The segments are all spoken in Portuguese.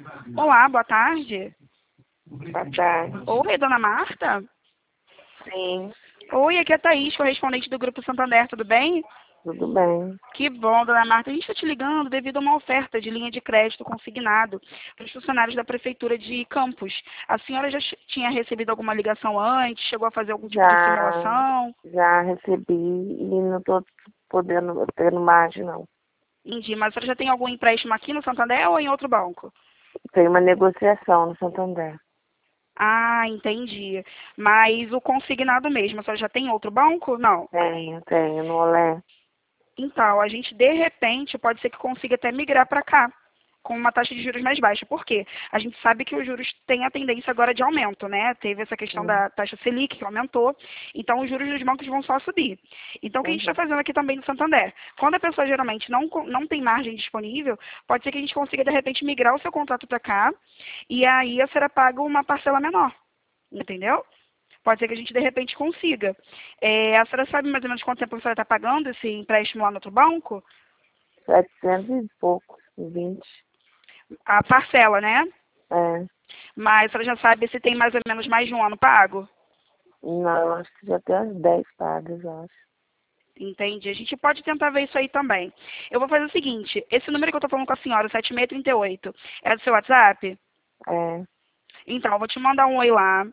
Olá, boa tarde. Boa tarde. Oi, dona Marta? Sim, Oi, aqui é a Thaís, correspondente do Grupo Santander, tudo bem? tudo bem. Que bom, dona Marta. A gente está te ligando devido a uma oferta de linha de crédito consignado para os funcionários da Prefeitura de Campos. A senhora já tinha recebido alguma ligação antes? Chegou a fazer algum tipo de Já, simulação? já recebi e não estou podendo ter margem, não. Entendi, mas a senhora já tem algum empréstimo aqui no Santander ou em outro banco? Tem uma negociação no Santander. Ah, entendi. Mas o consignado mesmo, a senhora já tem em outro banco? Não. Tenho, no Olé. Então, a gente, de repente, pode ser que consiga até migrar para cá, com uma taxa de juros mais baixa. Por quê? A gente sabe que os juros têm a tendência agora de aumento, né? Teve essa questão Sim. da taxa Selic, que aumentou, então os juros dos bancos vão só subir. Então, o que a gente está Uhum. fazendo aqui também no Santander? Quando a pessoa geralmente não tem margem disponível, pode ser que a gente consiga, de repente, migrar o seu contrato para cá, e aí a senhora paga uma parcela menor, entendeu? Pode ser que a gente, de repente, consiga. A senhora sabe mais ou menos quanto tempo a senhora está pagando esse empréstimo lá no outro banco? 700 e poucos, 20. A parcela, né? É. Mas a senhora já sabe se tem mais ou menos mais de um ano pago? Não, acho que já tem umas 10 pagas, eu acho. Entendi. A gente pode tentar ver isso aí também. Eu vou fazer o seguinte, esse número que eu estou falando com a senhora, o 7638, é do seu WhatsApp? É. Então, eu vou te mandar um oi lá.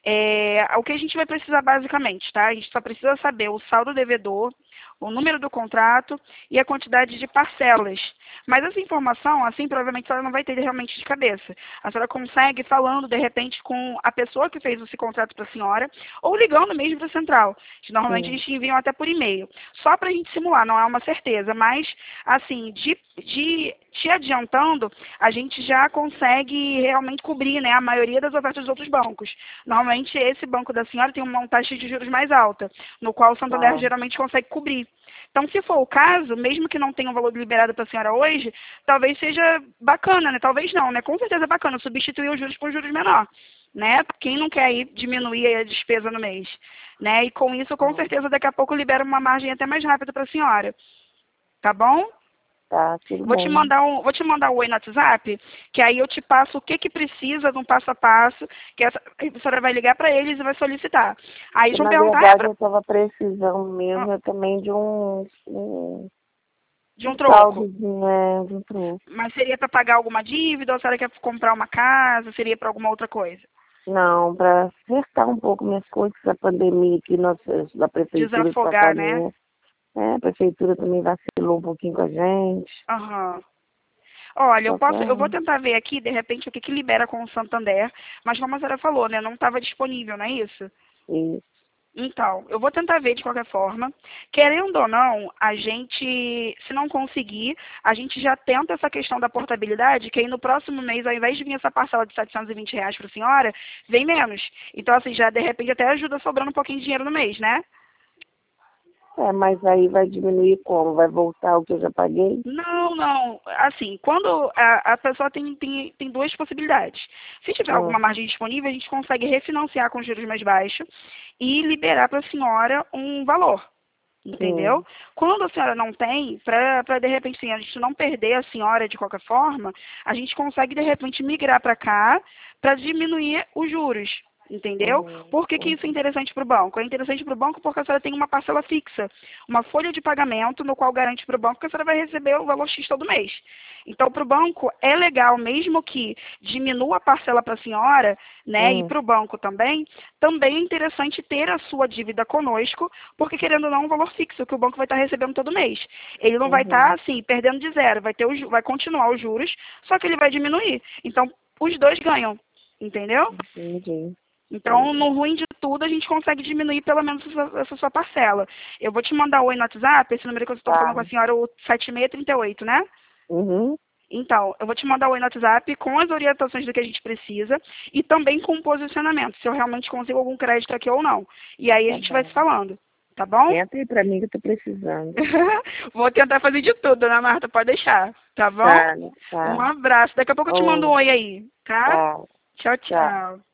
O que a gente vai precisar basicamente, tá? A gente só precisa saber o saldo devedor, o número do contrato e a quantidade de parcelas. Mas essa informação, assim, provavelmente a senhora não vai ter realmente de cabeça. A senhora consegue falando, de repente, com a pessoa que fez esse contrato para a senhora, ou ligando mesmo para a central. Normalmente a Sim. gente envia até por e-mail. Só para a gente simular, não é uma certeza. Mas, assim, de te adiantando, a gente já consegue realmente cobrir, né, a maioria das ofertas dos outros bancos. Normalmente, esse banco da senhora tem uma taxa de juros mais alta, no qual o Santander Tá. geralmente consegue cobrir. Então, se for o caso, mesmo que não tenha um valor liberado para a senhora hoje, talvez seja bacana, né? Talvez não, né? Com certeza é bacana substituir os juros por juros menor, né? Quem não quer aí diminuir a despesa no mês, né? E com isso, com certeza, daqui a pouco libera uma margem até mais rápida para a senhora. Tá bom? Tá, tudo bem. Vou te mandar um oi no WhatsApp, que aí eu te passo o que que precisa de um passo a passo, que a senhora vai ligar para eles e vai solicitar. Aí eles E, vão na perguntar, verdade, eu estava precisando mesmo também de de um um troco. saldozinho, de um troco. Mas seria para pagar alguma dívida ou a senhora quer comprar uma casa? Seria para alguma outra coisa? Não, para acertar um pouco minhas coisas, a pandemia aqui da prefeitura de Desafogar, né? Sacaninha. A prefeitura também vacilou um pouquinho com a gente. Aham. Olha, Só eu vou pra tentar ver aqui, de repente, o que que libera com o Santander, mas como a senhora falou, né, não estava disponível, não é isso? isso. Então, eu vou tentar ver de qualquer forma. Querendo ou não, a gente, se não conseguir, a gente já tenta essa questão da portabilidade, que aí no próximo mês, ao invés de vir essa parcela de R$ 720 para a senhora, vem menos. Então, assim, já de repente até ajuda sobrando um pouquinho de dinheiro no mês, né? Mas aí vai diminuir como? Vai voltar o que eu já paguei? Não, não. Assim, quando a pessoa tem duas possibilidades. Se tiver alguma Hum, margem disponível, a gente consegue refinanciar com juros mais baixos e liberar para a senhora um valor. Entendeu? sim. Quando a senhora não tem, para de repente sim, a gente não perder a senhora de qualquer forma, a gente consegue de repente migrar para cá para diminuir os juros. Entendeu? Uhum, Por que que isso é uhum, interessante para o banco? É interessante para o banco porque a senhora tem uma parcela fixa, uma folha de pagamento no qual garante para o banco que a senhora vai receber o valor X todo mês. Então, para o banco é legal, mesmo que diminua a parcela para a senhora, né, e hum, para o banco também é interessante ter a sua dívida conosco, porque querendo ou não, é um valor fixo que o banco vai estar recebendo todo mês. Ele não vai estar, uhum, assim, perdendo de zero, vai continuar os juros, só que ele vai diminuir. Então, os dois ganham, entendeu? entendi. Então, Entendi. no ruim de tudo, a gente consegue diminuir pelo menos essa sua parcela. Eu vou te mandar o oi no WhatsApp, esse número que eu estou falando Tá. com a senhora, o 7638, né? Uhum, Então, eu vou te mandar o oi no WhatsApp com as orientações do que a gente precisa e também com o posicionamento, se eu realmente consigo algum crédito aqui ou não. E aí a tá gente vai se bom. falando, tá bom? Tenta aí pra mim que eu tô precisando. Vou tentar fazer de tudo, dona Marta, pode deixar, tá bom? Tá, Um tá. abraço. Daqui a pouco eu te mando um Oh, oi aí, tá? tá, Tchau, tchau. tchau.